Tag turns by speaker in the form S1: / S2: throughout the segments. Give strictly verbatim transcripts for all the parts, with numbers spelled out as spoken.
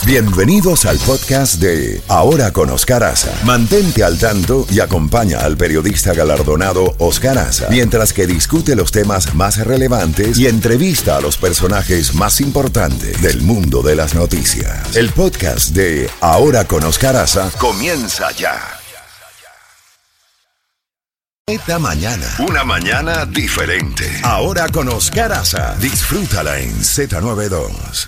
S1: Bienvenidos al podcast de Ahora con Oscar Aza. Mantente al tanto y acompaña al periodista galardonado Oscar Aza mientras que discute los temas más relevantes y entrevista a los personajes más importantes del mundo de las noticias. El podcast de Ahora con Oscar Aza comienza ya. Esta mañana, una mañana diferente. Ahora con Oscar Aza. Disfrútala en Z noventa y dos.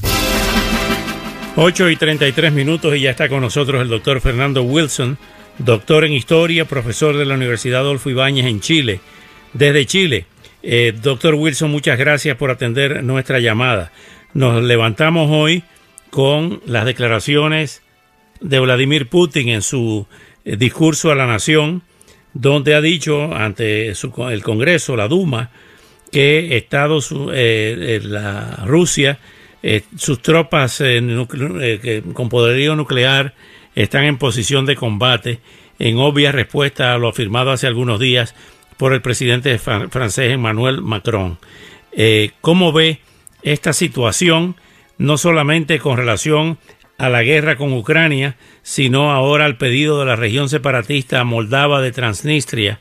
S2: ocho y treinta y tres minutos y ya está con nosotros el doctor Fernando Wilson, doctor en Historia, profesor de la Universidad Adolfo Ibáñez en Chile, desde Chile. Eh, doctor Wilson, muchas gracias por atender nuestra llamada. Nos levantamos hoy con las declaraciones de Vladimir Putin en su eh, discurso a la nación, donde ha dicho ante su, el Congreso, la Duma, que Estados, eh, la Rusia, Eh, sus tropas eh, eh, con poderío nuclear están en posición de combate, en obvia respuesta a lo afirmado hace algunos días por el presidente fran- francés Emmanuel Macron. Eh, ¿Cómo ve esta situación, no solamente con relación a la guerra con Ucrania, sino ahora al pedido de la región separatista moldava de Transnistria,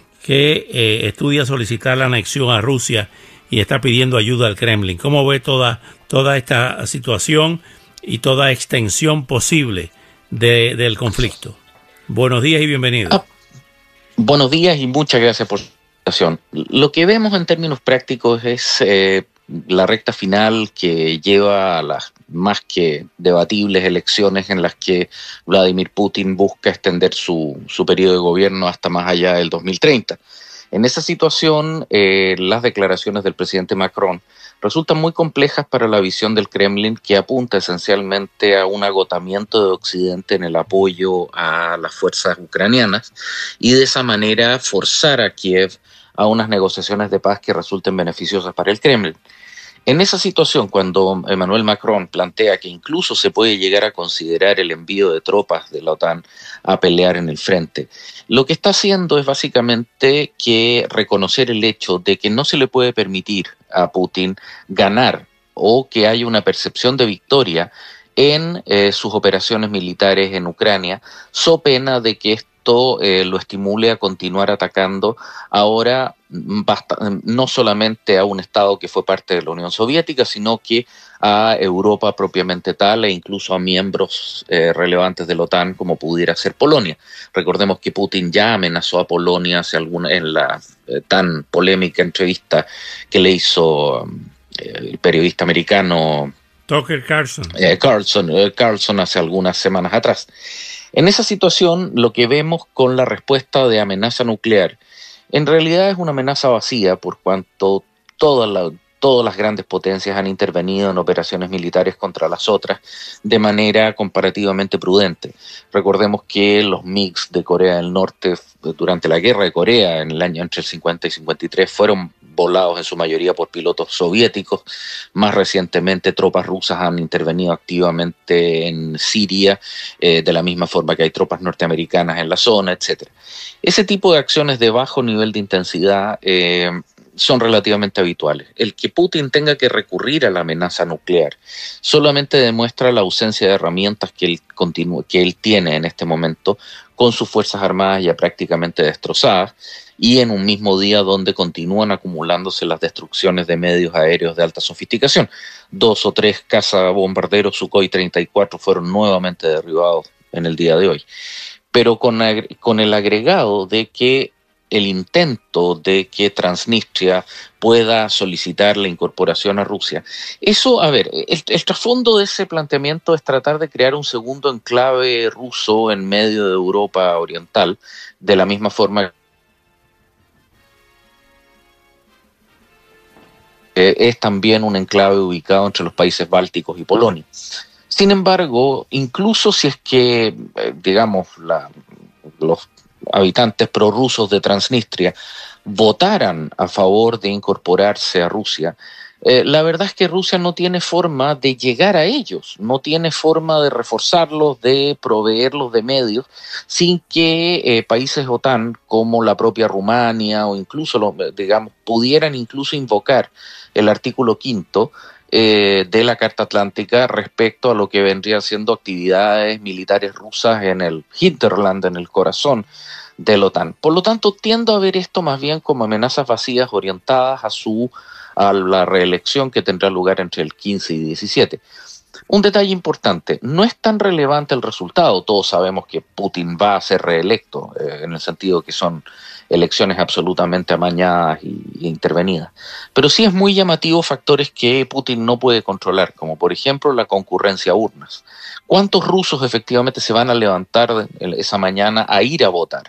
S2: que eh, estudia solicitar la anexión a Rusia y está pidiendo ayuda al Kremlin? ¿Cómo ve toda, toda esta situación y toda extensión posible de, del conflicto? Buenos días y bienvenido.
S3: Ah, buenos días y muchas gracias por la invitación. Lo que vemos en términos prácticos es eh, la recta final que lleva a las más que debatibles elecciones en las que Vladimir Putin busca extender su, su periodo de gobierno hasta más allá del dos mil treinta. En esa situación, eh, las declaraciones del presidente Macron resultan muy complejas para la visión del Kremlin, que apunta esencialmente a un agotamiento de Occidente en el apoyo a las fuerzas ucranianas y de esa manera forzar a Kiev a unas negociaciones de paz que resulten beneficiosas para el Kremlin. En esa situación, cuando Emmanuel Macron plantea que incluso se puede llegar a considerar el envío de tropas de la OTAN a pelear en el frente, lo que está haciendo es básicamente que reconocer el hecho de que no se le puede permitir a Putin ganar o que haya una percepción de victoria en eh, sus operaciones militares en Ucrania, so pena de que esto Eh, lo estimule a continuar atacando ahora basta, no solamente a un Estado que fue parte de la Unión Soviética, sino que a Europa propiamente tal e incluso a miembros eh, relevantes de la OTAN como pudiera ser Polonia. Recordemos que Putin ya amenazó a Polonia hace alguna, en la eh, tan polémica entrevista que le hizo eh, el periodista americano
S2: Tucker Carlson.
S3: Eh, Carlson, eh, Carlson hace algunas semanas atrás. En esa situación, lo que vemos con la respuesta de amenaza nuclear, en realidad es una amenaza vacía, por cuanto toda la, todas las grandes potencias han intervenido en operaciones militares contra las otras de manera comparativamente prudente. Recordemos que los MiGs de Corea del Norte durante la guerra de Corea en el año entre el cincuenta y cincuenta y tres fueron volados en su mayoría por pilotos soviéticos. Más recientemente, tropas rusas han intervenido activamente en Siria, eh, de la misma forma que hay tropas norteamericanas en la zona, etcétera. Ese tipo de acciones de bajo nivel de intensidad eh, son relativamente habituales. El que Putin tenga que recurrir a la amenaza nuclear solamente demuestra la ausencia de herramientas que él, continúa, que él tiene en este momento, con sus fuerzas armadas ya prácticamente destrozadas, y en un mismo día donde continúan acumulándose las destrucciones de medios aéreos de alta sofisticación. Dos o tres cazabombarderos Sukhoi treinta y cuatro fueron nuevamente derribados en el día de hoy. Pero con, con el agregado de que el intento de que Transnistria pueda solicitar la incorporación a Rusia. Eso, a ver, el, el trasfondo de ese planteamiento es tratar de crear un segundo enclave ruso en medio de Europa Oriental, de la misma forma que es también un enclave ubicado entre los países bálticos y Polonia. Sin embargo, incluso si es que, eh, digamos, la, los habitantes prorrusos de Transnistria votaran a favor de incorporarse a Rusia, eh, la verdad es que Rusia no tiene forma de llegar a ellos, no tiene forma de reforzarlos, de proveerlos de medios, sin que eh, países OTAN como la propia Rumania o incluso, los, digamos, pudieran incluso invocar el artículo quinto eh, de la Carta Atlántica respecto a lo que vendrían siendo actividades militares rusas en el hinterland, en el corazón de la OTAN. Por lo tanto, tiendo a ver esto más bien como amenazas vacías orientadas a su a la reelección que tendrá lugar entre el quince y diecisiete. Un detalle importante, no es tan relevante el resultado, todos sabemos que Putin va a ser reelecto, eh, en el sentido que son elecciones absolutamente amañadas y, y intervenidas, pero sí es muy llamativo factores que Putin no puede controlar, como por ejemplo la concurrencia a urnas. ¿Cuántos rusos efectivamente se van a levantar esa mañana a ir a votar?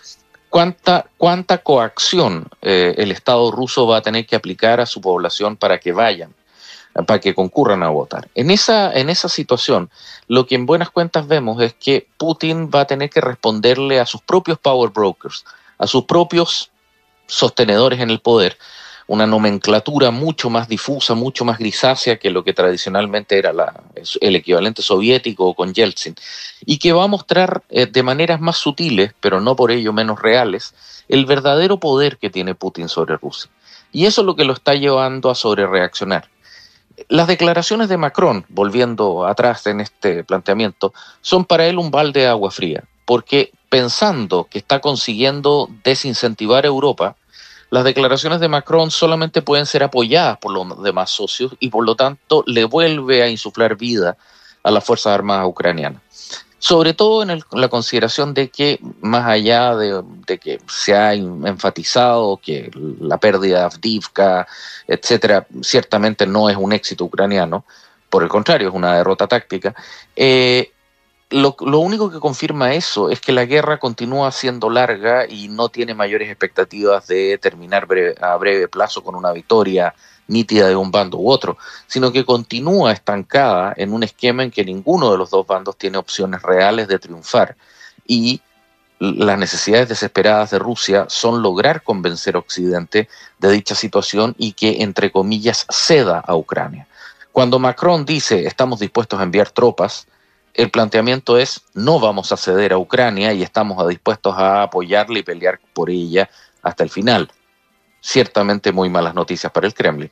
S3: ¿Cuánta, cuánta coacción eh, el Estado ruso va a tener que aplicar a su población para que vayan, para que concurran a votar? En esa, en esa situación, lo que en buenas cuentas vemos es que Putin va a tener que responderle a sus propios power brokers, a sus propios sostenedores en el poder, una nomenclatura mucho más difusa, mucho más grisácea que lo que tradicionalmente era la, el equivalente soviético con Yeltsin, y que va a mostrar eh, de maneras más sutiles, pero no por ello menos reales, el verdadero poder que tiene Putin sobre Rusia. Y eso es lo que lo está llevando a sobrereaccionar. Las declaraciones de Macron, volviendo atrás en este planteamiento, son para él un balde de agua fría, porque pensando que está consiguiendo desincentivar a Europa, las declaraciones de Macron solamente pueden ser apoyadas por los demás socios y por lo tanto le vuelve a insuflar vida a las Fuerzas Armadas ucranianas. Sobre todo en el, la consideración de que, más allá de, de que se ha enfatizado que la pérdida de Avdiivka, etcétera, ciertamente no es un éxito ucraniano, por el contrario, es una derrota táctica, eh, Lo, lo único que confirma eso es que la guerra continúa siendo larga y no tiene mayores expectativas de terminar breve, a breve plazo con una victoria nítida de un bando u otro, sino que continúa estancada en un esquema en que ninguno de los dos bandos tiene opciones reales de triunfar, y las necesidades desesperadas de Rusia son lograr convencer a Occidente de dicha situación y que, entre comillas, ceda a Ucrania. Cuando Macron dice estamos dispuestos a enviar tropas, el planteamiento es no vamos a ceder a Ucrania y estamos dispuestos a apoyarla y pelear por ella hasta el final. Ciertamente muy malas noticias para el Kremlin.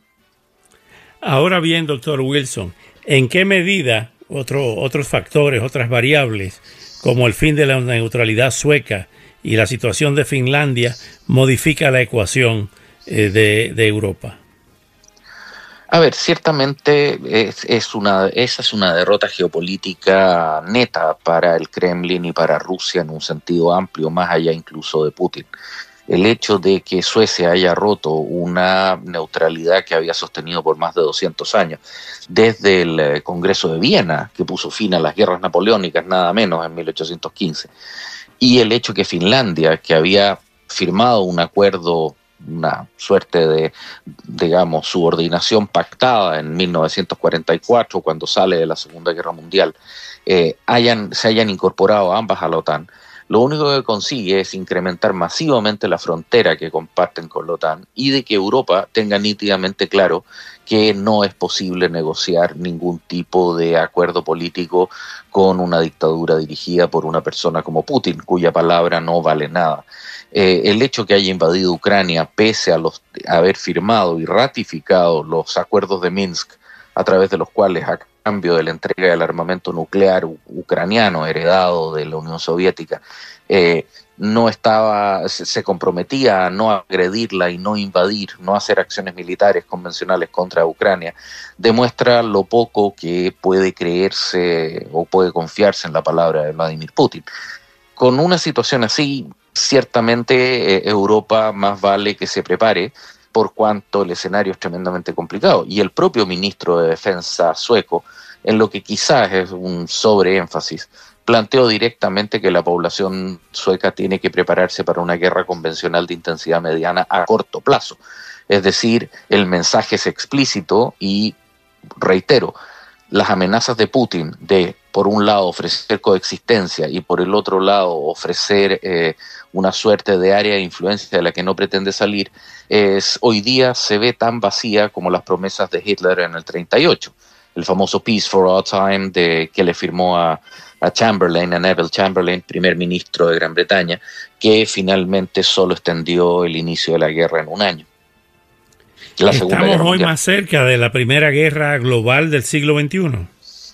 S2: Ahora bien, doctor Wilson, ¿en qué medida otro, otros factores, otras variables, como el fin de la neutralidad sueca y la situación de Finlandia, modifica la ecuación eh, de, de Europa?
S3: A ver, ciertamente es, es una, esa es una derrota geopolítica neta para el Kremlin y para Rusia en un sentido amplio, más allá incluso de Putin. El hecho de que Suecia haya roto una neutralidad que había sostenido por más de doscientos años, desde el Congreso de Viena, que puso fin a las guerras napoleónicas, nada menos, en mil ochocientos quince, y el hecho que Finlandia, que había firmado un acuerdo, una suerte de, digamos, subordinación pactada en mil novecientos cuarenta y cuatro, cuando sale de la Segunda Guerra Mundial, eh, hayan, se hayan incorporado ambas a la OTAN, lo único que consigue es incrementar masivamente la frontera que comparten con la OTAN y de que Europa tenga nítidamente claro que no es posible negociar ningún tipo de acuerdo político con una dictadura dirigida por una persona como Putin, cuya palabra no vale nada. Eh, el hecho que haya invadido Ucrania, pese a, los, a haber firmado y ratificado los acuerdos de Minsk, a través de los cuales, a cambio de la entrega del armamento nuclear u- ucraniano heredado de la Unión Soviética, eh, no estaba, se, se comprometía a no agredirla y no invadir, no hacer acciones militares convencionales contra Ucrania, demuestra lo poco que puede creerse o puede confiarse en la palabra de Vladimir Putin. Con una situación así, ciertamente eh, Europa más vale que se prepare, por cuanto el escenario es tremendamente complicado. Y el propio ministro de Defensa sueco, en lo que quizás es un sobreénfasis, planteó directamente que la población sueca tiene que prepararse para una guerra convencional de intensidad mediana a corto plazo. Es decir, el mensaje es explícito y, reitero, las amenazas de Putin de, por un lado, ofrecer coexistencia y por el otro lado, ofrecer eh, una suerte de área de influencia de la que no pretende salir, es, hoy día se ve tan vacía como las promesas de Hitler en el treinta y ocho. El famoso Peace for All Time de, que le firmó a, a Chamberlain, a Neville Chamberlain, primer ministro de Gran Bretaña, que finalmente solo extendió el inicio de la guerra en un año. la Segunda
S2: ¿Estamos
S3: Guerra
S2: hoy
S3: Mundial.
S2: más cerca de la primera guerra global del siglo veintiuno?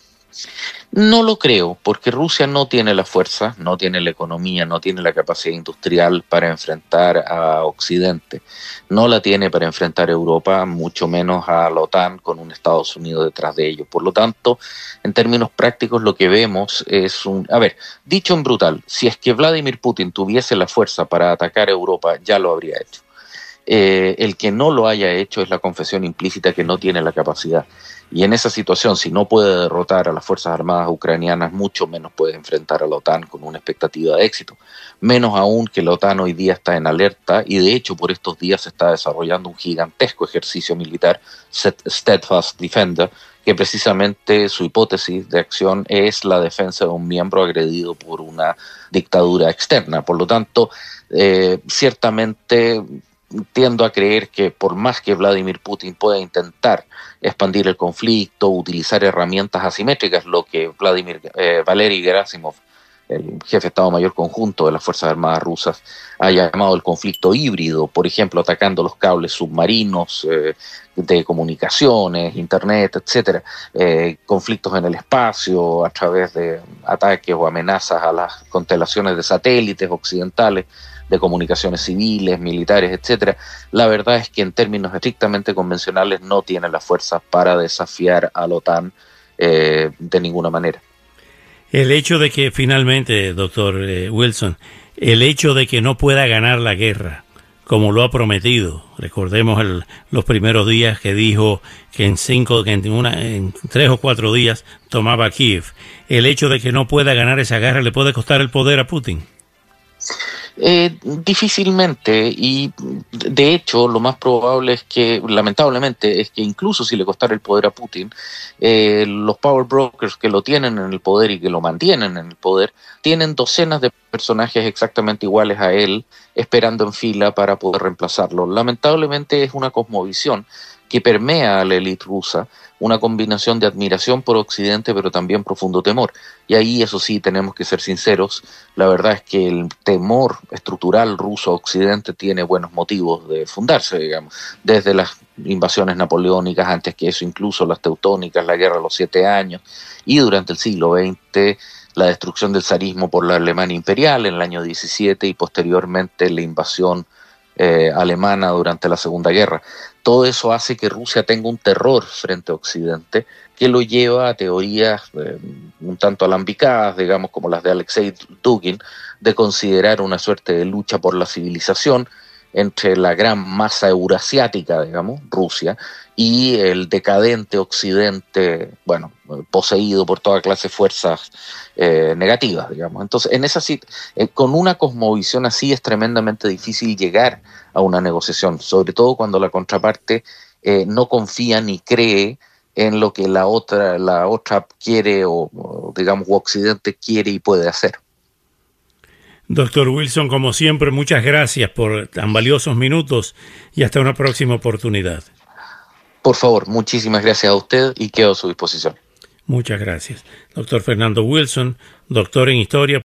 S3: No lo creo, porque Rusia no tiene la fuerza, no tiene la economía, no tiene la capacidad industrial para enfrentar a Occidente. No la tiene para enfrentar a Europa, mucho menos a la OTAN con un Estados Unidos detrás de ellos. Por lo tanto, en términos prácticos, lo que vemos es un... A ver, dicho en brutal, si es que Vladimir Putin tuviese la fuerza para atacar a Europa, ya lo habría hecho. Eh, el que no lo haya hecho es la confesión implícita que no tiene la capacidad. Y en esa situación, si no puede derrotar a las Fuerzas Armadas ucranianas, mucho menos puede enfrentar a la OTAN con una expectativa de éxito. Menos aún que la OTAN hoy día está en alerta y de hecho por estos días se está desarrollando un gigantesco ejercicio militar, Steadfast Defender, que precisamente su hipótesis de acción es la defensa de un miembro agredido por una dictadura externa. Por lo tanto, eh, ciertamente... tiendo a creer que por más que Vladimir Putin pueda intentar expandir el conflicto, utilizar herramientas asimétricas, lo que Vladimir eh, Valery Gerasimov, el jefe de Estado Mayor Conjunto de las Fuerzas Armadas rusas, ha llamado el conflicto híbrido, por ejemplo, atacando los cables submarinos eh, de comunicaciones, internet, etcétera, eh, conflictos en el espacio a través de ataques o amenazas a las constelaciones de satélites occidentales, de comunicaciones civiles, militares, etcétera. La verdad es que en términos estrictamente convencionales no tiene la fuerza para desafiar a la OTAN eh, de ninguna manera.
S2: El hecho de que finalmente, doctor eh, Wilson, el hecho de que no pueda ganar la guerra, como lo ha prometido, recordemos el, los primeros días que dijo que en cinco, que en, una, en tres o cuatro días tomaba Kiev, el hecho de que no pueda ganar esa guerra le puede costar el poder a Putin.
S3: Eh, difícilmente, y de hecho lo más probable es que, lamentablemente, es que incluso si le costara el poder a Putin, eh, los power brokers que lo tienen en el poder y que lo mantienen en el poder, tienen docenas de personajes exactamente iguales a él esperando en fila para poder reemplazarlo. Lamentablemente es una cosmovisión que permea a la élite rusa, una combinación de admiración por Occidente, pero también profundo temor. Y ahí, eso sí, tenemos que ser sinceros, la verdad es que el temor estructural ruso a Occidente tiene buenos motivos de fundarse, digamos, desde las invasiones napoleónicas, antes que eso incluso las teutónicas, la guerra de los siete años, y durante el siglo veinte, la destrucción del zarismo por la Alemania imperial en el año diecisiete y posteriormente la invasión Eh, alemana durante la Segunda Guerra. Todo eso hace que Rusia tenga un terror frente a Occidente que lo lleva a teorías eh, un tanto alambicadas, digamos, como las de Alexei Dugin, de considerar una suerte de lucha por la civilización entre la gran masa eurasiática, digamos, Rusia, y el decadente Occidente, bueno, poseído por toda clase de fuerzas eh, negativas, digamos. Entonces, en esa eh, con una cosmovisión así es tremendamente difícil llegar a una negociación, sobre todo cuando la contraparte eh, no confía ni cree en lo que la otra, la otra quiere o, o, digamos, Occidente quiere y puede hacer.
S2: Doctor Wilson, como siempre, muchas gracias por tan valiosos minutos y hasta una próxima oportunidad.
S3: Por favor, muchísimas gracias a usted y quedo a su disposición.
S2: Muchas gracias. Doctor Fernando Wilson, doctor en Historia,